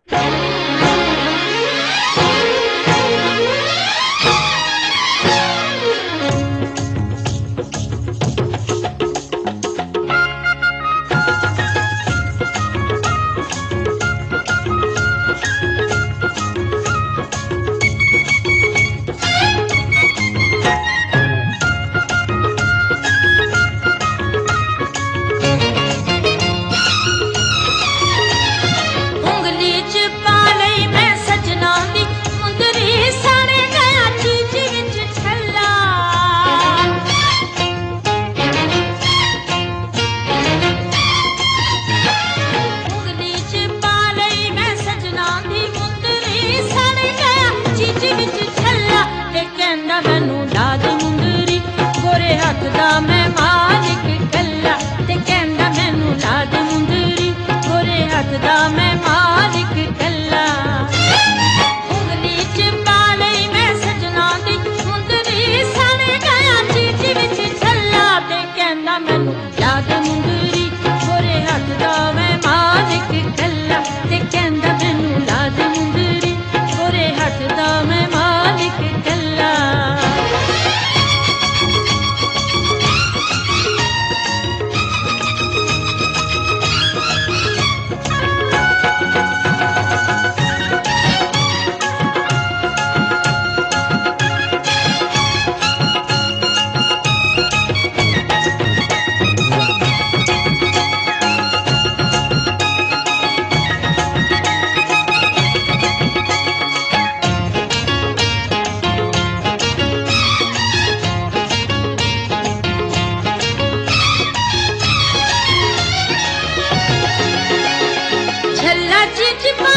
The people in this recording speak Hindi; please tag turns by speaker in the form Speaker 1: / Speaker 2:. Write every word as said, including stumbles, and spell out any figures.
Speaker 1: मैं मालिक कल्ला ते कहंदा मैनू ला दे मुंदरी गोरे हथ दा मैं मालिक कल्ला उंगली च पा लई मैं सजना दी मुंदरी सण गया चीज विच छल्ला ते कहंदा मैनू ला दे मुंदरी गोरे हथ दा मैं मालिक कल्ला ते कहंदा मैनू ला दे मुंदरी गोरे हथ दा मैं मालिक कल्ला। झल्ला चीज